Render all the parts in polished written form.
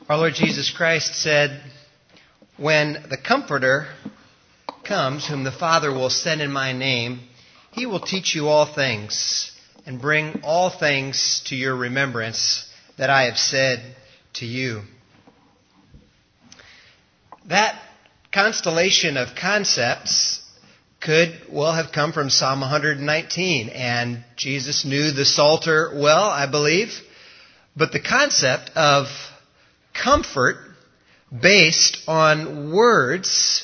Our Lord Jesus Christ said, "When the Comforter comes, whom the Father will send in my name, he will teach you all things and bring all things to your remembrance that I have said to you." That constellation of concepts could well have come from Psalm 119, and Jesus knew the Psalter well, I believe. But the concept of comfort based on words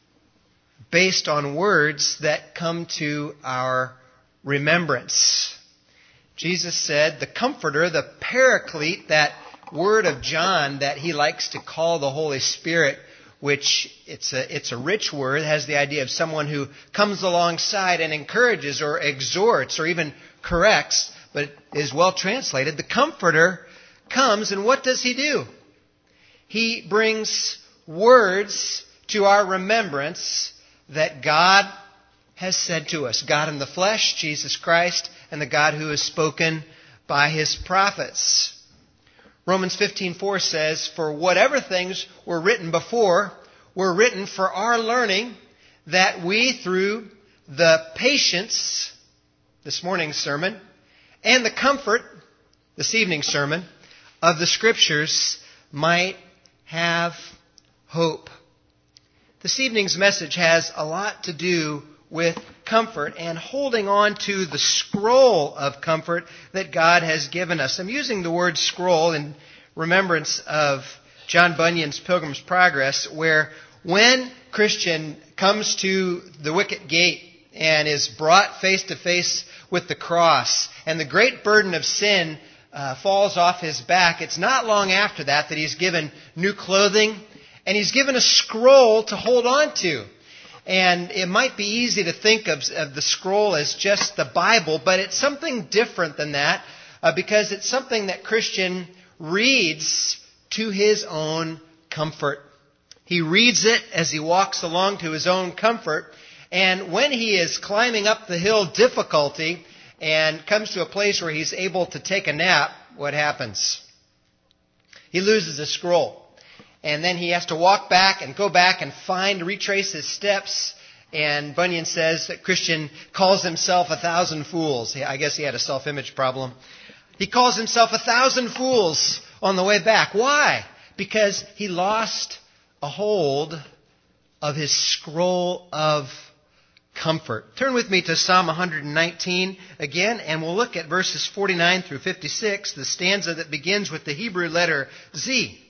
that come to our remembrance. Jesus said, the Comforter, the Paraclete, that word of John that he likes to call the Holy Spirit, which it's a rich word, has the idea of someone who comes alongside and encourages or exhorts or even corrects, but is well translated. The Comforter comes, and what does he do? He brings words to our remembrance that God has said to us. God in the flesh, Jesus Christ, and the God who has spoken by his prophets. Romans 15:4 says, "For whatever things were written before were written for our learning, that we through the patience," this morning's sermon, "and the comfort," this evening's sermon, "of the Scriptures might have hope." This evening's message has a lot to do with comfort and holding on to the scroll of comfort that God has given us. I'm using the word scroll in remembrance of John Bunyan's Pilgrim's Progress, where when Christian comes to the wicket gate and is brought face to face with the cross and the great burden of sin falls off his back, it's not long after that he's given new clothing and he's given a scroll to hold on to. And it might be easy to think of the scroll as just the Bible, but it's something different than that because it's something that Christian reads to his own comfort. He reads it as he walks along to his own comfort, and when he is climbing up the hill difficulty and comes to a place where he's able to take a nap, what happens? He loses a scroll. And then he has to walk back and go back and retrace his steps. And Bunyan says that Christian calls himself 1,000 fools. I guess he had a self-image problem. He calls himself 1,000 fools on the way back. Why? Because he lost a hold of his scroll of comfort. Turn with me to Psalm 119 again, and we'll look at verses 49 through 56, the stanza that begins with the Hebrew letter Z.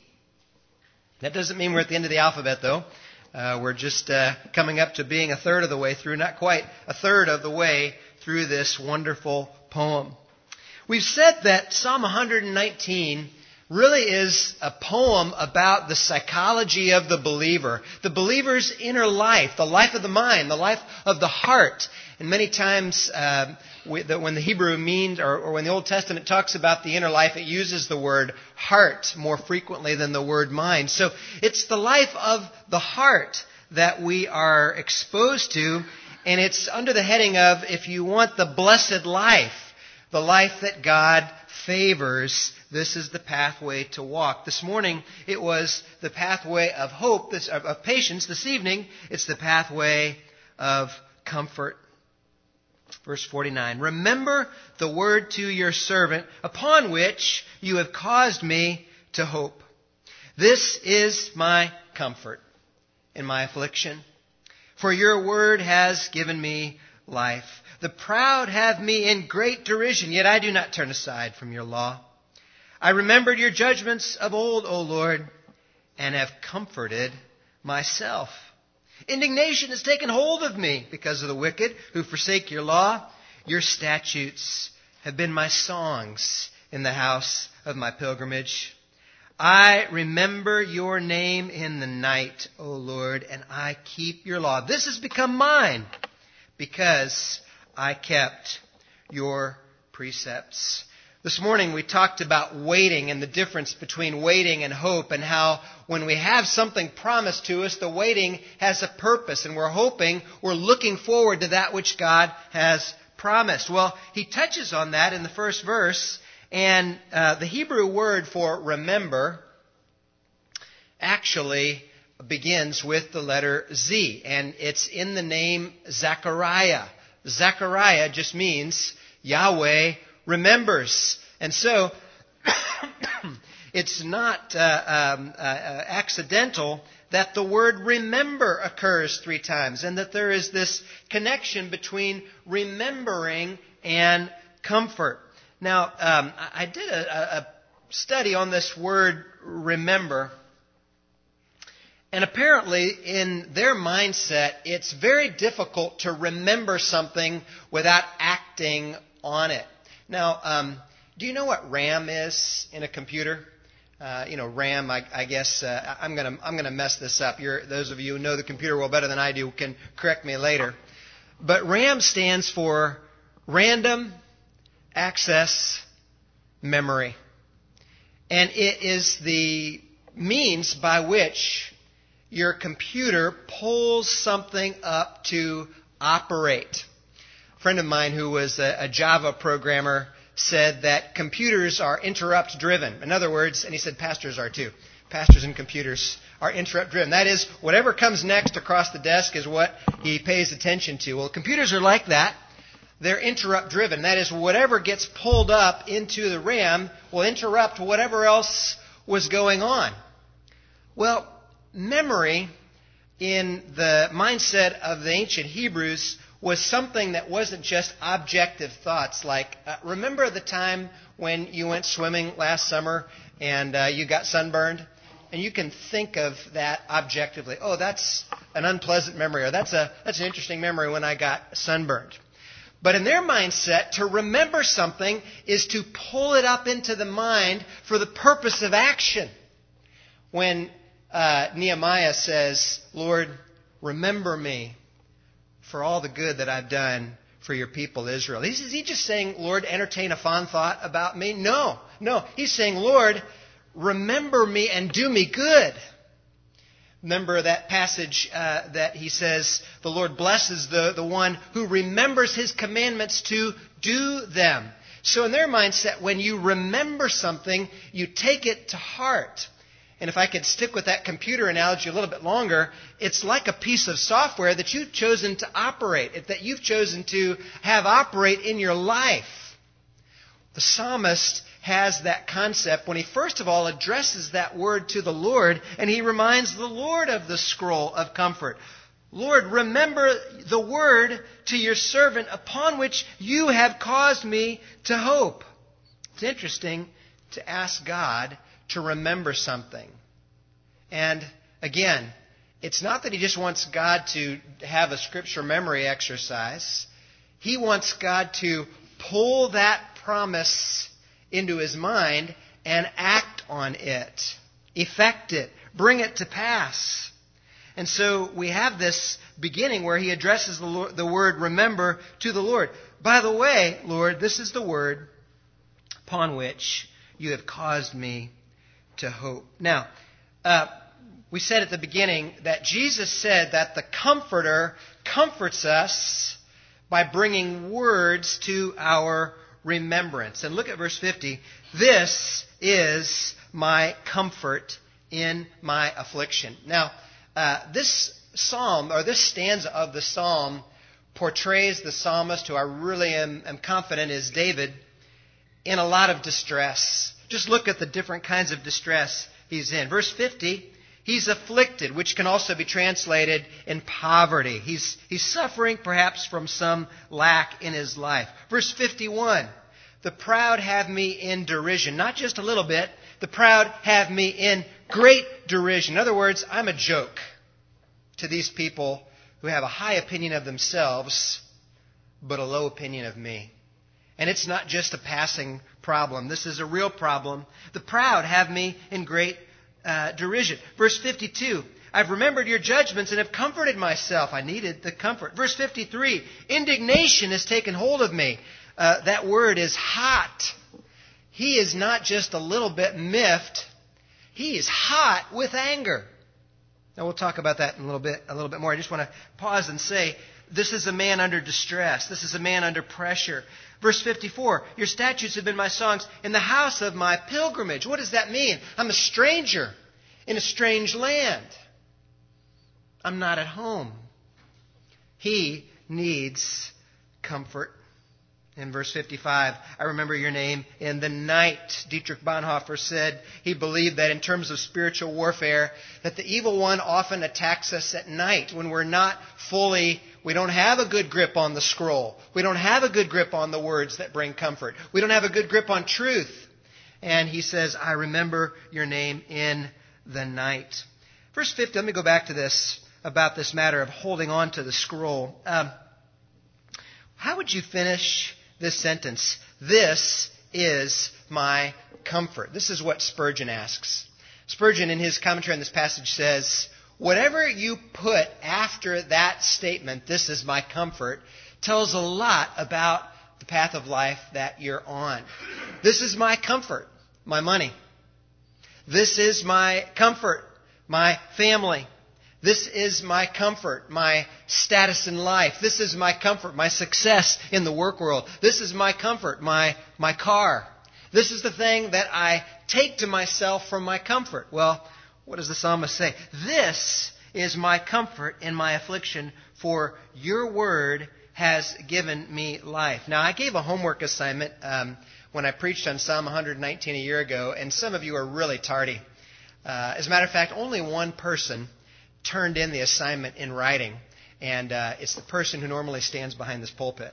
That doesn't mean we're at the end of the alphabet, though. We're just coming up to being a third of the way through, not quite a third of the way through this wonderful poem. We've said that Psalm 119 really is a poem about the psychology of the believer's inner life, the life of the mind, the life of the heart. And many times when the Hebrew means, or when the Old Testament talks about the inner life, it uses the word heart more frequently than the word mind. So it's the life of the heart that we are exposed to, and it's under the heading of, if you want the blessed life, the life that God favors, this is the pathway to walk. This morning, it was the pathway of hope, of patience. This evening, it's the pathway of comfort. Verse 49, "Remember the word to your servant, upon which you have caused me to hope. This is my comfort in my affliction. For your word has given me life. The proud have me in great derision, yet I do not turn aside from your law. I remembered your judgments of old, O Lord, and have comforted myself. Indignation has taken hold of me because of the wicked who forsake your law. Your statutes have been my songs in the house of my pilgrimage. I remember your name in the night, O Lord, and I keep your law. This has become mine because I kept your precepts." This morning we talked about waiting and the difference between waiting and hope, and how when we have something promised to us, the waiting has a purpose, and we're hoping, we're looking forward to that which God has promised. Well, he touches on that in the first verse, and the Hebrew word for remember actually begins with the letter Z, and it's in the name Zechariah. Zechariah just means Yahweh remembers. And so it's not accidental that the word remember occurs 3 times, and that there is this connection between remembering and comfort. Now, I did a study on this word remember, and apparently in their mindset, it's very difficult to remember something without acting on it. Now, do you know what RAM is in a computer? RAM, I guess, I'm gonna mess this up. Those of you who know the computer well better than I do can correct me later. But RAM stands for Random Access Memory. And it is the means by which your computer pulls something up to operate. A friend of mine who was a Java programmer said that computers are interrupt-driven. In other words, and he said pastors are too. Pastors and computers are interrupt-driven. That is, whatever comes next across the desk is what he pays attention to. Well, computers are like that. They're interrupt-driven. That is, whatever gets pulled up into the RAM will interrupt whatever else was going on. Well, memory in the mindset of the ancient Hebrews was something that wasn't just objective thoughts like, remember the time when you went swimming last summer and you got sunburned? And you can think of that objectively. Oh, that's an unpleasant memory, or that's an interesting memory when I got sunburned. But in their mindset, to remember something is to pull it up into the mind for the purpose of action. When Nehemiah says, Lord, remember me for all the good that I've done for your people Israel. Is he just saying, Lord, entertain a fond thought about me? No. He's saying, Lord, remember me and do me good. Remember that passage that he says, the Lord blesses the one who remembers his commandments to do them. So in their mindset, when you remember something, you take it to heart. And if I could stick with that computer analogy a little bit longer, it's like a piece of software that you've chosen to operate, that you've chosen to have operate in your life. The psalmist has that concept when he first of all addresses that word to the Lord, and he reminds the Lord of the scroll of comfort. Lord, remember the word to your servant upon which you have caused me to hope. It's interesting to ask God to remember something. And again, it's not that he just wants God to have a scripture memory exercise. He wants God to pull that promise into his mind and act on it, effect it, bring it to pass. And so we have this beginning where he addresses the word remember to the Lord. By the way, Lord, this is the word upon which you have caused me to hope. Now, we said at the beginning that Jesus said that the Comforter comforts us by bringing words to our remembrance. And look at verse 50. This is my comfort in my affliction. Now, this psalm, or this stanza of the psalm, portrays the psalmist, who I really am confident is David, in a lot of distress. Just look at the different kinds of distress he's in. Verse 50, he's afflicted, which can also be translated in poverty. He's suffering perhaps from some lack in his life. Verse 51, the proud have me in derision. Not just a little bit. The proud have me in great derision. In other words, I'm a joke to these people who have a high opinion of themselves, but a low opinion of me. And it's not just a passing problem. This is a real problem. The proud have me in great derision. Verse 52, I've remembered your judgments and have comforted myself. I needed the comfort. Verse 53, indignation has taken hold of me. That word is hot. He is not just a little bit miffed. He is hot with anger. Now we'll talk about that in a little bit more. I just want to pause and say, this is a man under distress. This is a man under pressure. Verse 54, your statutes have been my songs in the house of my pilgrimage. What does that mean? I'm a stranger in a strange land. I'm not at home. He needs comfort. In verse 55, I remember your name in the night. Dietrich Bonhoeffer said he believed that in terms of spiritual warfare, that the evil one often attacks us at night when we don't have a good grip on the scroll. We don't have a good grip on the words that bring comfort. We don't have a good grip on truth. And he says, I remember your name in the night. Verse 50, let me go back to this, about this matter of holding on to the scroll. How would you finish this sentence? This is my comfort. This is what Spurgeon asks. Spurgeon, in his commentary on this passage, says, whatever you put after that statement, this is my comfort, tells a lot about the path of life that you're on. This is my comfort, my money. This is my comfort, my family. This is my comfort, my status in life. This is my comfort, my success in the work world. This is my comfort, my car. This is the thing that I take to myself for my comfort. Well, what does the psalmist say? This is my comfort in my affliction, for your word has given me life. Now, I gave a homework assignment when I preached on Psalm 119 a year ago, and some of you are really tardy. As a matter of fact, only one person turned in the assignment in writing, and it's the person who normally stands behind this pulpit.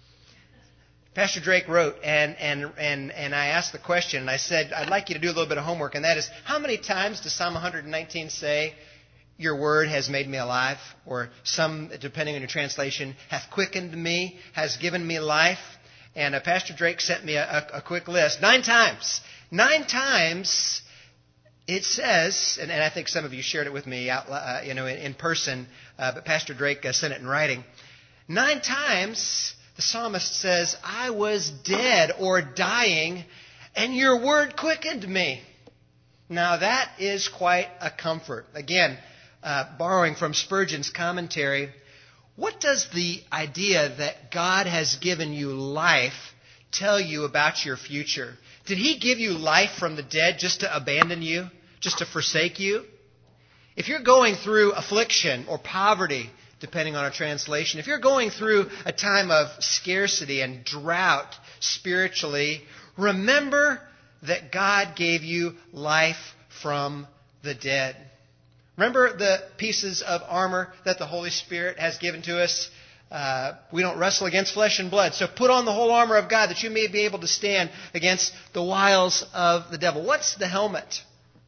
Pastor Drake wrote, and I asked the question, and I said, I'd like you to do a little bit of homework, and that is, how many times does Psalm 119 say, your word has made me alive? Or some, depending on your translation, hath quickened me, has given me life? And Pastor Drake sent me a quick list. 9 times. 9 times it says, and I think some of you shared it with me in person, but Pastor Drake sent it in writing. 9 times the psalmist says, I was dead or dying, and your word quickened me. Now that is quite a comfort. Again, borrowing from Spurgeon's commentary, what does the idea that God has given you life tell you about your future? Did He give you life from the dead just to abandon you, just to forsake you? If you're going through affliction or poverty, depending on our translation, if you're going through a time of scarcity and drought spiritually, remember that God gave you life from the dead. Remember the pieces of armor that the Holy Spirit has given to us? We don't wrestle against flesh and blood. So put on the whole armor of God that you may be able to stand against the wiles of the devil. What's the helmet?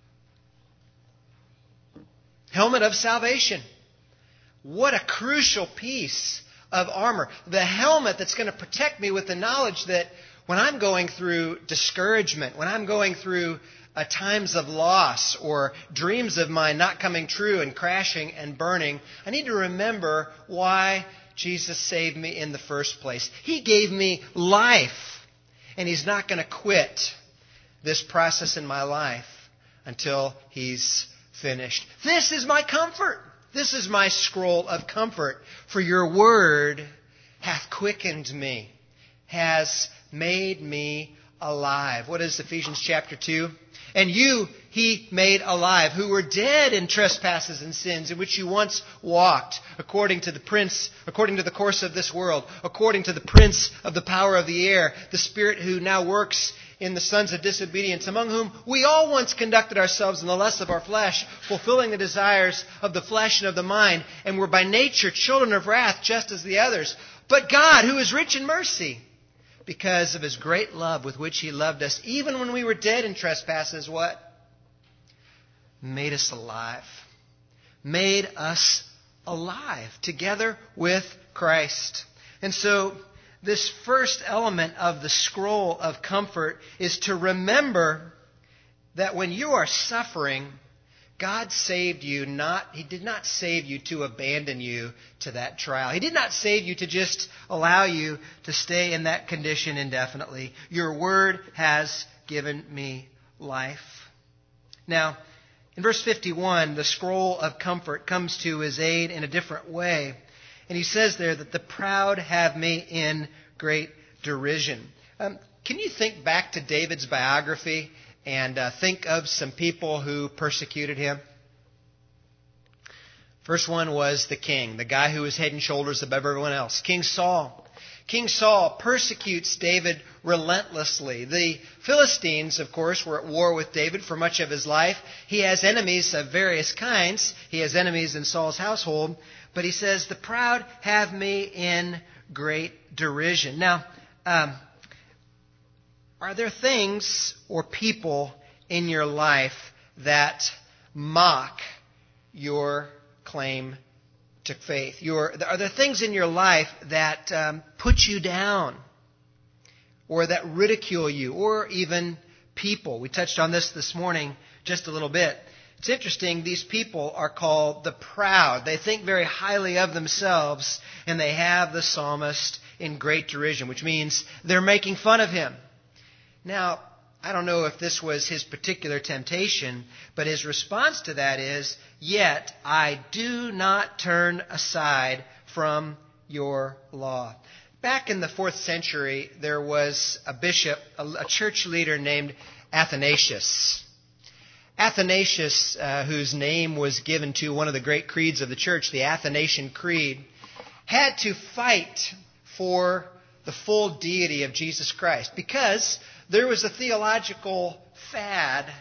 Helmet of salvation. What a crucial piece of armor. The helmet that's going to protect me with the knowledge that when I'm going through discouragement, when I'm going through times of loss or dreams of mine not coming true and crashing and burning, I need to remember why Jesus saved me in the first place. He gave me life, and He's not going to quit this process in my life until He's finished. This is my comfort. This is my scroll of comfort. For your word hath quickened me, has made me alive. What is Ephesians chapter 2? And you He made alive, who were dead in trespasses and sins, in which you once walked, according to the course of this world, according to the prince of the power of the air, the spirit who now works in the sons of disobedience, among whom we all once conducted ourselves in the lusts of our flesh, fulfilling the desires of the flesh and of the mind, and were by nature children of wrath, just as the others. But God, who is rich in mercy, because of His great love with which He loved us, even when we were dead in trespasses, what? Made us alive. Made us alive together with Christ. And so this first element of the scroll of comfort is to remember that when you are suffering, God saved you He did not save you to abandon you to that trial. He did not save you to just allow you to stay in that condition indefinitely. Your word has given me life. Now, in verse 51, the scroll of comfort comes to His aid in a different way. And he says there that the proud have me in great derision. Can you think back to David's biography and think of some people who persecuted him. First one was the king, the guy who was head and shoulders above everyone else, King Saul. King Saul persecutes David relentlessly. The Philistines, of course, were at war with David for much of his life. He has enemies of various kinds. He has enemies in Saul's household. But he says, the proud have me in great derision. Now, are there things or people in your life that mock your claim to faith? Are there things in your life that put you down, or that ridicule you, or even people? We touched on this morning just a little bit. It's interesting, these people are called the proud. They think very highly of themselves, and they have the psalmist in great derision, which means they're making fun of him. Now, I don't know if this was his particular temptation, but his response to that is, yet I do not turn aside from your law. Back in the 4th century, there was a bishop, a church leader named Athanasius. Athanasius, whose name was given to one of the great creeds of the church, the Athanasian Creed, had to fight for the full deity of Jesus Christ, because there was a theological fad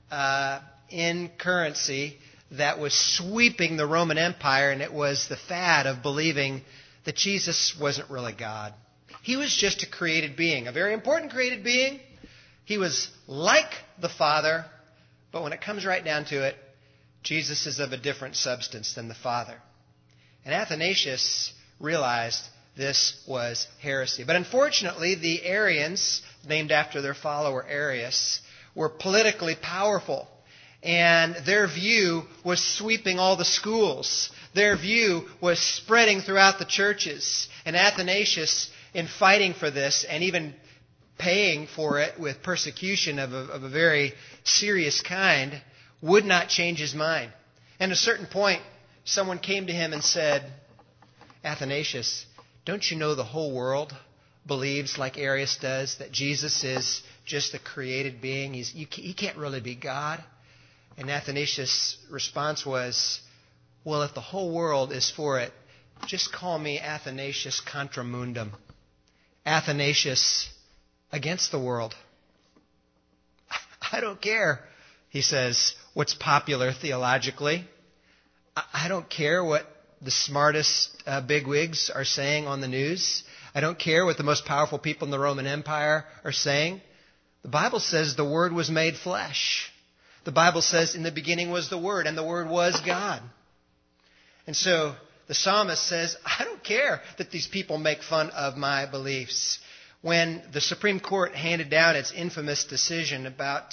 in currency that was sweeping the Roman Empire, and it was the fad of believing that Jesus wasn't really God. He was just a created being, a very important created being. He was like the Father, but when it comes right down to it, Jesus is of a different substance than the Father. And Athanasius realized this was heresy. But unfortunately, the Arians, named after their follower Arius, were politically powerful. And their view was sweeping all the schools. Their view was spreading throughout the churches. And Athanasius, in fighting for this, and even paying for it with persecution of a very serious kind, would not change his mind. And at a certain point, someone came to him and said, Athanasius, don't you know the whole world believes, like Arius does, that Jesus is just a created being? He can't really be God. And Athanasius' response was, well, if the whole world is for it, just call me Athanasius contra mundum. Athanasius against the world. I don't care, he says, what's popular theologically. I don't care what the smartest bigwigs are saying on the news. I don't care what the most powerful people in the Roman Empire are saying. The Bible says the Word was made flesh. The Bible says in the beginning was the Word, and the Word was God. And so the psalmist says, I don't care that these people make fun of my beliefs. When the Supreme Court handed down its infamous decision about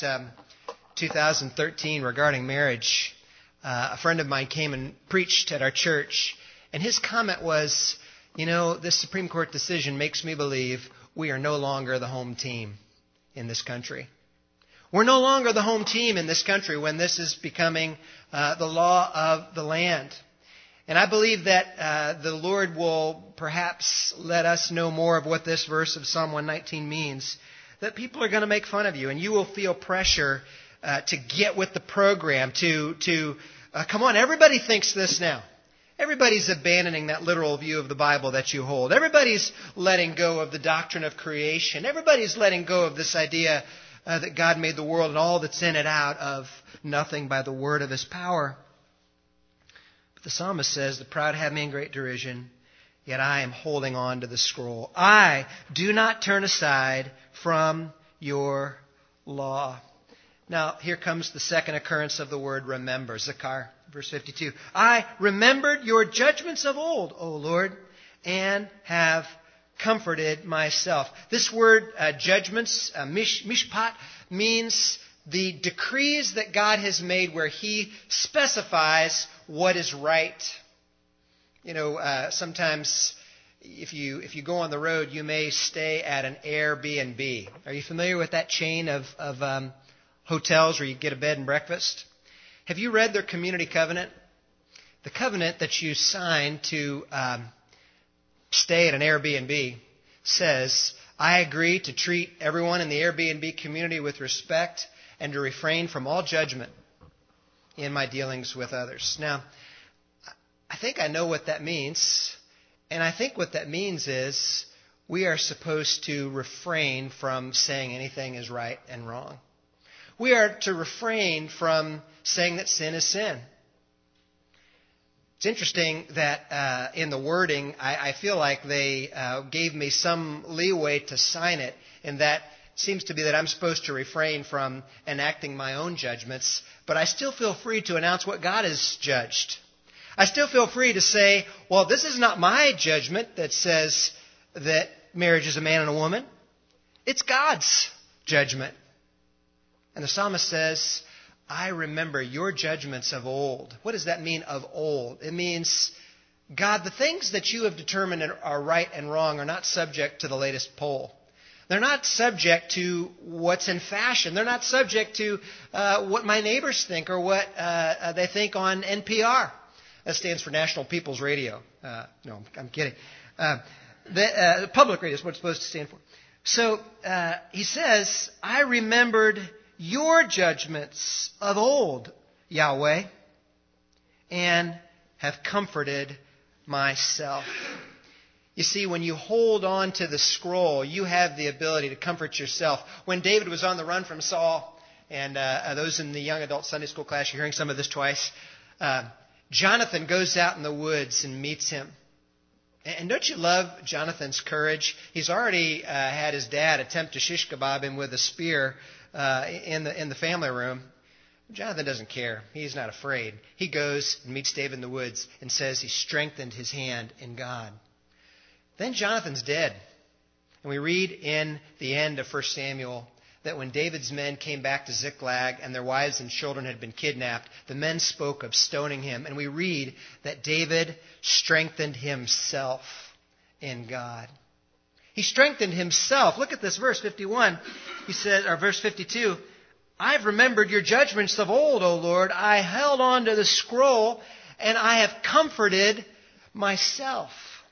2013 regarding marriage, a friend of mine came and preached at our church, and his comment was, you know, this Supreme Court decision makes me believe we are no longer the home team in this country. We're no longer the home team in this country when this is becoming the law of the land. And I believe that the Lord will perhaps let us know more of what this verse of Psalm 119 means. That people are going to make fun of you, and you will feel pressure to get with the program, come on, everybody thinks this now. Everybody's abandoning that literal view of the Bible that you hold. Everybody's letting go of the doctrine of creation. Everybody's letting go of this idea that God made the world and all that's in it out of nothing by the word of His power. But the psalmist says, the proud have me in great derision, yet I am holding on to the scroll. I do not turn aside from your law. Now, here comes the second occurrence of the word remember. Zakar, verse 52. I remembered your judgments of old, O Lord, and have comforted myself. This word judgments, mishpat, means the decrees that God has made where He specifies what is right. You know, sometimes if you go on the road, you may stay at an Airbnb. Are you familiar with that chain of hotels where you get a bed and breakfast? Have you read their community covenant? The covenant that you sign to stay at an Airbnb says, I agree to treat everyone in the Airbnb community with respect, and to refrain from all judgment in my dealings with others. Now, I think I know what that means, and I think what that means is we are supposed to refrain from saying anything is right and wrong. We are to refrain from saying that sin is sin. It's interesting that in the wording, I feel like they gave me some leeway to sign it, and that seems to be that I'm supposed to refrain from enacting my own judgments, but I still feel free to announce what God has judged. I still feel free to say, well, this is not my judgment that says that marriage is a man and a woman. It's God's judgment. And the psalmist says, I remember your judgments of old. What does that mean, of old? It means, God, the things that you have determined are right and wrong are not subject to the latest poll. They're not subject to what's in fashion. They're not subject to what my neighbors think or what they think on NPR. That stands for National People's Radio. No, I'm kidding. Public radio is what it's supposed to stand for. So he says, I remembered your judgments of old, Yahweh, and have comforted myself. You see, when you hold on to the scroll, you have the ability to comfort yourself. When David was on the run from Saul, and those in the young adult Sunday school class, you're hearing some of this twice, Jonathan goes out in the woods and meets him. And don't you love Jonathan's courage? He's already had his dad attempt to shish kebab him with a spear in the family room. Jonathan doesn't care. He's not afraid. He goes and meets David in the woods and says he strengthened his hand in God. Then Jonathan's dead. And we read in the end of 1 Samuel that when David's men came back to Ziklag and their wives and children had been kidnapped, the men spoke of stoning him. And we read that David strengthened himself in God. He strengthened himself. Look at this, verse 51. He said, or verse 52, I've remembered your judgments of old, O Lord. I held on to the scroll, and I have comforted myself.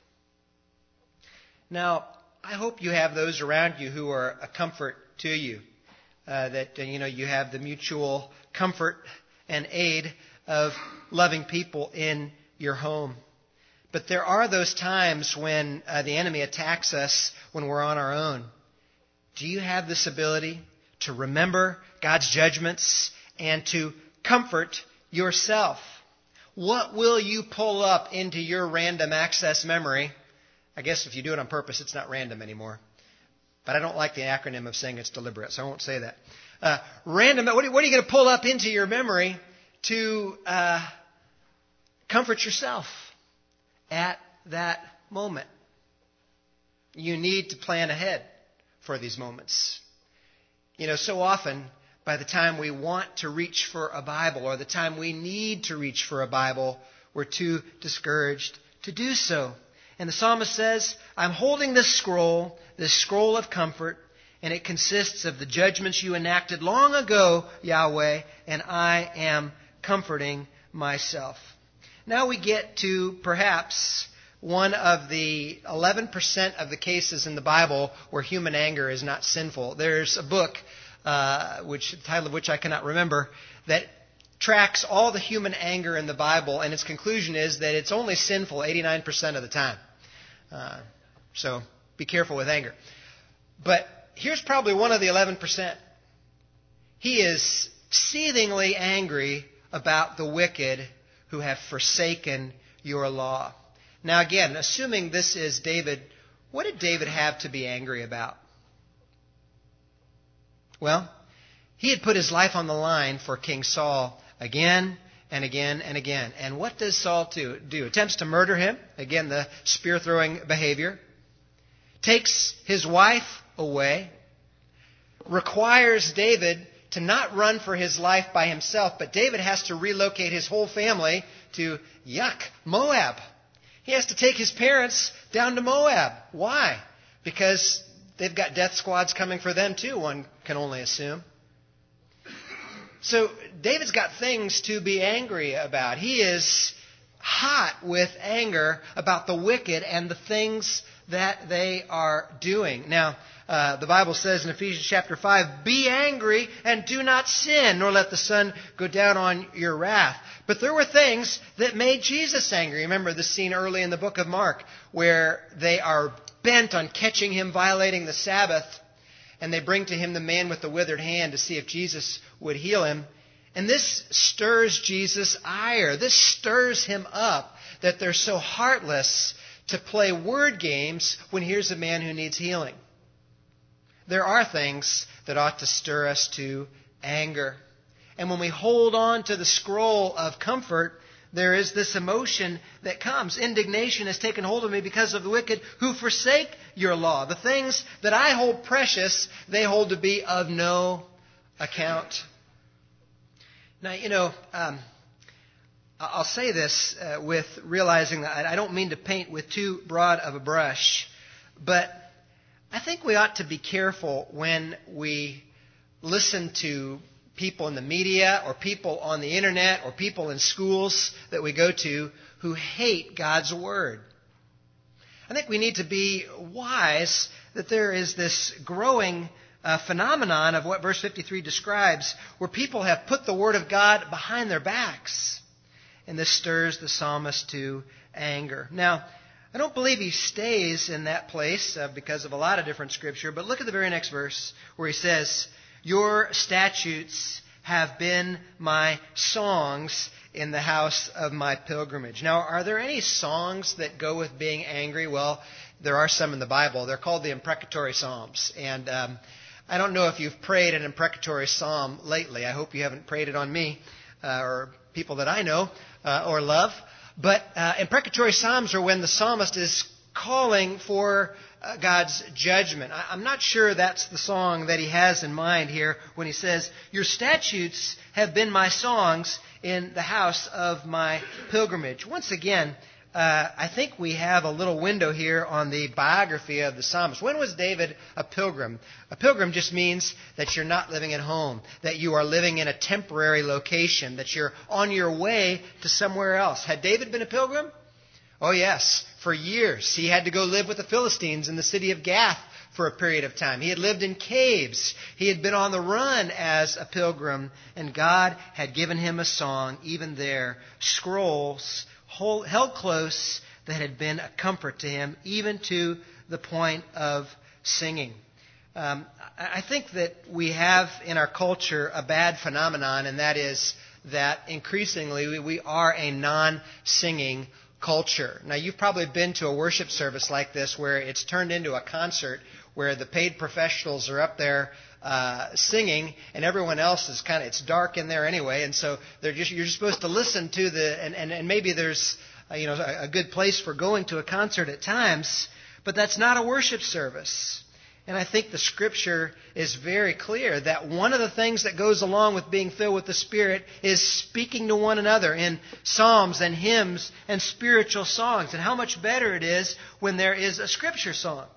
Now, I hope you have those around you who are a comfort to you. That you have the mutual comfort and aid of loving people in your home. But there are those times when the enemy attacks us when we're on our own. Do you have this ability to remember God's judgments and to comfort yourself? What will you pull up into your random access memory? I guess if you do it on purpose, it's not random anymore. But I don't like the acronym of saying it's deliberate, so I won't say that. Random. What are you going to pull up into your memory to comfort yourself at that moment? You need to plan ahead for these moments. So often, by the time we want to reach for a Bible or the time we need to reach for a Bible, we're too discouraged to do so. And the psalmist says, I'm holding this scroll of comfort, and it consists of the judgments you enacted long ago, Yahweh, and I am comforting myself. Now we get to perhaps one of the 11% of the cases in the Bible where human anger is not sinful. There's a book, the title of which I cannot remember, that tracks all the human anger in the Bible, and its conclusion is that it's only sinful 89% of the time. So be careful with anger. But here's probably one of the 11%. He is seethingly angry about the wicked who have forsaken your law. Now again, assuming this is David, what did David have to be angry about? Well, he had put his life on the line for King Saul again and again and again. And what does Saul do? Attempts to murder him. Again, the spear-throwing behavior. Takes his wife away. Requires David to not run for his life by himself, but David has to relocate his whole family to Moab. He has to take his parents down to Moab. Why? Because they've got death squads coming for them too, one can only assume. So David's got things to be angry about. He is hot with anger about the wicked and the things that they are doing. Now, The Bible says in Ephesians chapter 5, be angry and do not sin, nor let the sun go down on your wrath. But there were things that made Jesus angry. Remember the scene early in the book of Mark where they are bent on catching him violating the Sabbath, and they bring to him the man with the withered hand to see if Jesus would heal him. And this stirs Jesus' ire. This stirs him up that they're so heartless to play word games when here's a man who needs healing. There are things that ought to stir us to anger. And when we hold on to the scroll of comfort, there is this emotion that comes. Indignation has taken hold of me because of the wicked who forsake your law. The things that I hold precious, they hold to be of no account. Now, I'll say this with realizing that I don't mean to paint with too broad of a brush, but I think we ought to be careful when we listen to people in the media or people on the internet or people in schools that we go to who hate God's Word. I think we need to be wise that there is this growing phenomenon of what verse 53 describes, where people have put the Word of God behind their backs. And this stirs the psalmist to anger. Now, I don't believe he stays in that place because of a lot of different scripture, but look at the very next verse where he says, your statutes have been my songs in the house of my pilgrimage. Now, are there any songs that go with being angry? Well, there are some in the Bible. They're called the imprecatory psalms. And I don't know if you've prayed an imprecatory psalm lately. I hope you haven't prayed it on me or people that I know or love. But imprecatory psalms are when the psalmist is calling for God's judgment. I'm not sure that's the song that he has in mind here when he says, your statutes have been my songs in the house of my pilgrimage. Once again, I think we have a little window here on the biography of the psalmist. When was David a pilgrim? A pilgrim just means that you're not living at home, that you are living in a temporary location, that you're on your way to somewhere else. Had David been a pilgrim? Oh yes, for years. He had to go live with the Philistines in the city of Gath for a period of time. He had lived in caves. He had been on the run as a pilgrim, and God had given him a song, even there, scrolls held close that had been a comfort to him, even to the point of singing. I think that we have in our culture a bad phenomenon, and that is that increasingly we are a non-singing culture. Now, you've probably been to a worship service like this where it's turned into a concert where the paid professionals are up there singing, and everyone else is it's dark in there anyway, and so you're just supposed to listen to and maybe there's a good place for going to a concert at times, but that's not a worship service. And I think the Scripture is very clear that one of the things that goes along with being filled with the Spirit is speaking to one another in psalms and hymns and spiritual songs, and how much better it is when there is a Scripture song.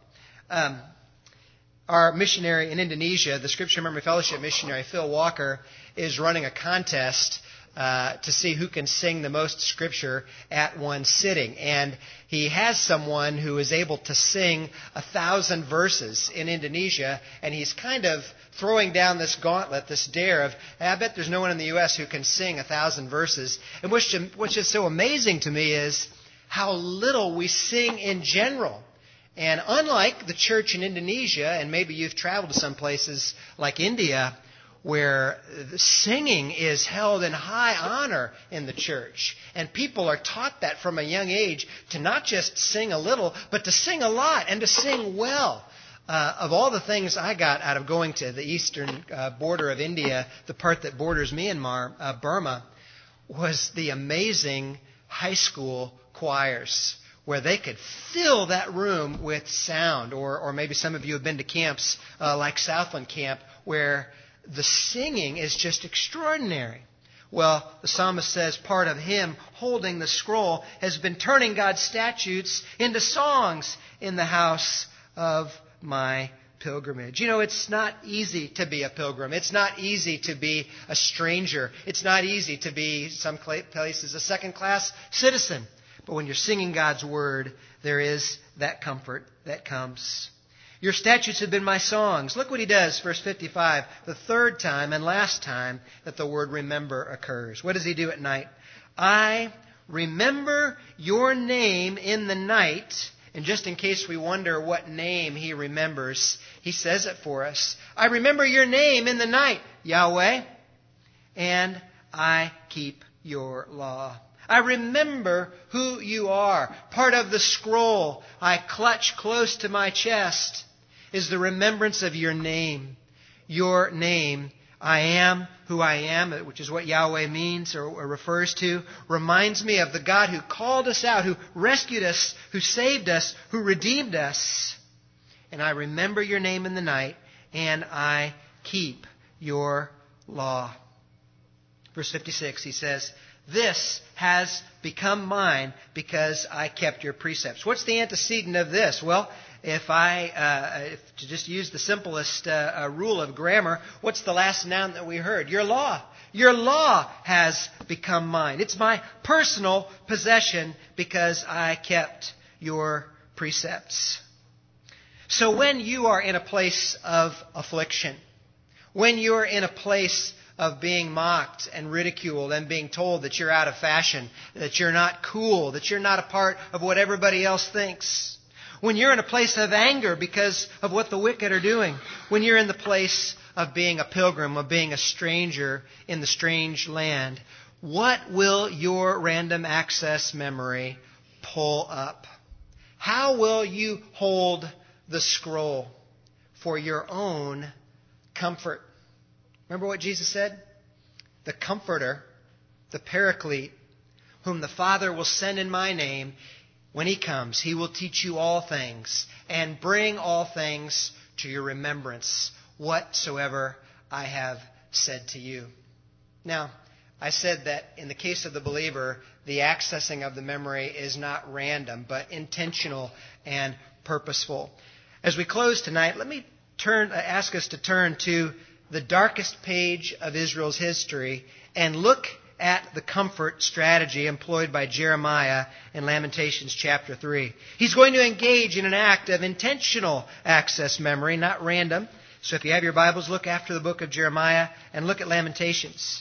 Our missionary in Indonesia, the Scripture Memory Fellowship missionary, Phil Walker, is running a contest to see who can sing the most Scripture at one sitting. And he has someone who is able to sing 1,000 verses in Indonesia, and he's kind of throwing down this gauntlet, this dare of, I bet there's no one in the U.S. who can sing 1,000 verses. And which is so amazing to me is how little we sing in general. And unlike the church in Indonesia, and maybe you've traveled to some places like India, where the singing is held in high honor in the church, and people are taught that from a young age to not just sing a little, but to sing a lot and to sing well. Of all the things I got out of going to the eastern border of India, the part that borders Myanmar, Burma, was the amazing high school choirs, where they could fill that room with sound. Or maybe some of you have been to camps like Southland Camp, where the singing is just extraordinary. Well, the psalmist says part of him holding the scroll has been turning God's statutes into songs in the house of my pilgrimage. It's not easy to be a pilgrim. It's not easy to be a stranger. It's not easy to be, some places, a second-class citizen. But when you're singing God's Word, there is that comfort that comes. Your statutes have been my songs. Look what he does, verse 55, the third time and last time that the word remember occurs. What does he do at night? I remember your name in the night. And just in case we wonder what name he remembers, he says it for us. I remember your name in the night, Yahweh, and I keep your law. I remember who you are. Part of the scroll I clutch close to my chest is the remembrance of your name. Your name, I am who I am, which is what Yahweh means or refers to, reminds me of the God who called us out, who rescued us, who saved us, who redeemed us. And I remember your name in the night, and I keep your law. Verse 56, he says, this has become mine because I kept your precepts. What's the antecedent of this? Well, if to just use the simplest rule of grammar, what's the last noun that we heard? Your law. Your law has become mine. It's my personal possession because I kept your precepts. So when you are in a place of affliction, when you're in a place of being mocked and ridiculed and being told that you're out of fashion, that you're not cool, that you're not a part of what everybody else thinks, when you're in a place of anger because of what the wicked are doing, when you're in the place of being a pilgrim, of being a stranger in the strange land, what will your random access memory pull up? How will you hold the scroll for your own comfort? Remember what Jesus said? The Comforter, the Paraclete, whom the Father will send in my name, when he comes, he will teach you all things and bring all things to your remembrance, whatsoever I have said to you. Now, I said that in the case of the believer, the accessing of the memory is not random, but intentional and purposeful. As we close tonight, let me ask us to turn to the darkest page of Israel's history and look at the comfort strategy employed by Jeremiah in Lamentations chapter 3. He's going to engage in an act of intentional access memory, not random. So if you have your Bibles, look after the book of Jeremiah and look at Lamentations.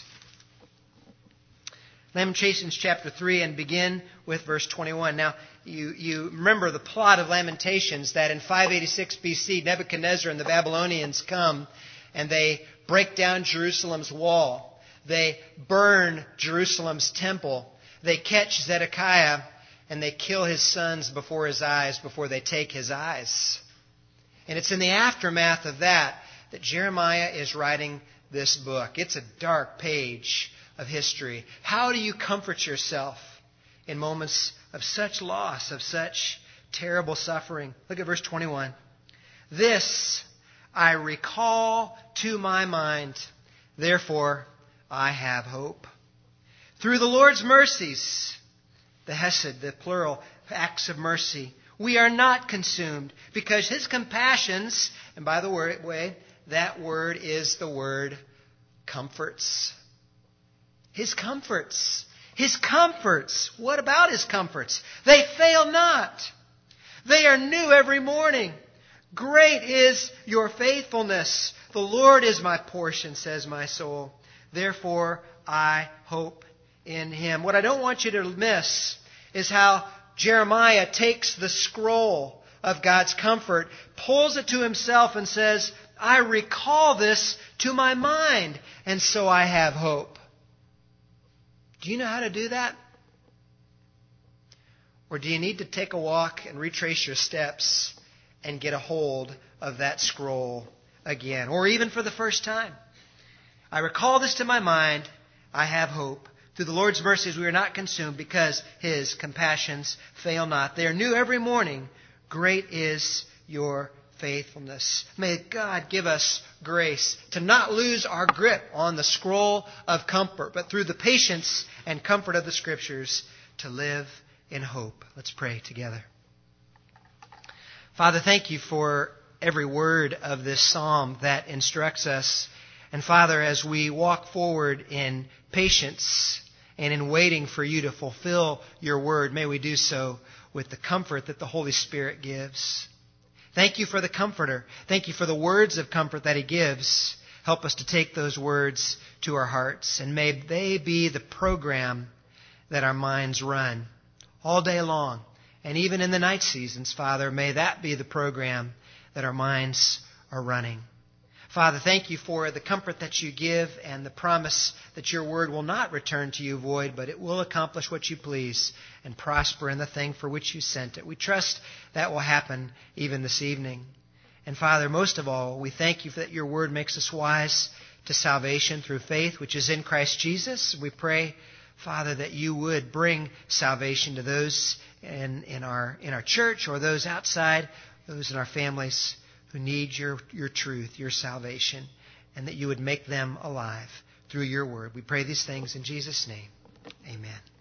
Lamentations chapter 3 and begin with verse 21. Now, you remember the plot of Lamentations, that in 586 BC, Nebuchadnezzar and the Babylonians come and they break down Jerusalem's wall. They burn Jerusalem's temple. They catch Zedekiah and they kill his sons before his eyes, before they take his eyes. And it's in the aftermath of that Jeremiah is writing this book. It's a dark page of history. How do you comfort yourself in moments of such loss, of such terrible suffering? Look at verse 21. This I recall to my mind, therefore I have hope. Through the Lord's mercies, the Hesed, the plural, acts of mercy, we are not consumed, because His compassions, and by the way, that word is the word comforts. His comforts. His comforts. What about His comforts? They fail not. They are new every morning. Great is your faithfulness. The Lord is my portion, says my soul. Therefore, I hope in Him. What I don't want you to miss is how Jeremiah takes the scroll of God's comfort, pulls it to himself and says, I recall this to my mind, and so I have hope. Do you know how to do that? Or do you need to take a walk and retrace your steps and get a hold of that scroll again, or even for the first time? I recall this to my mind. I have hope. Through the Lord's mercies we are not consumed, because His compassions fail not. They are new every morning. Great is your faithfulness. May God give us grace to not lose our grip on the scroll of comfort, but through the patience and comfort of the Scriptures to live in hope. Let's pray together. Father, thank You for every word of this psalm that instructs us. And Father, as we walk forward in patience and in waiting for You to fulfill Your word, may we do so with the comfort that the Holy Spirit gives. Thank you for the Comforter. Thank you for the words of comfort that He gives. Help us to take those words to our hearts, and may they be the program that our minds run all day long. And even in the night seasons, Father, may that be the program that our minds are running. Father, thank you for the comfort that you give and the promise that your word will not return to you void, but it will accomplish what you please and prosper in the thing for which you sent it. We trust that will happen even this evening. And Father, most of all, we thank you that your word makes us wise to salvation through faith, which is in Christ Jesus. We pray, Father, that you would bring salvation to those in our church or those outside, those in our families who need your truth, your salvation, and that you would make them alive through your word. We pray these things in Jesus' name. Amen.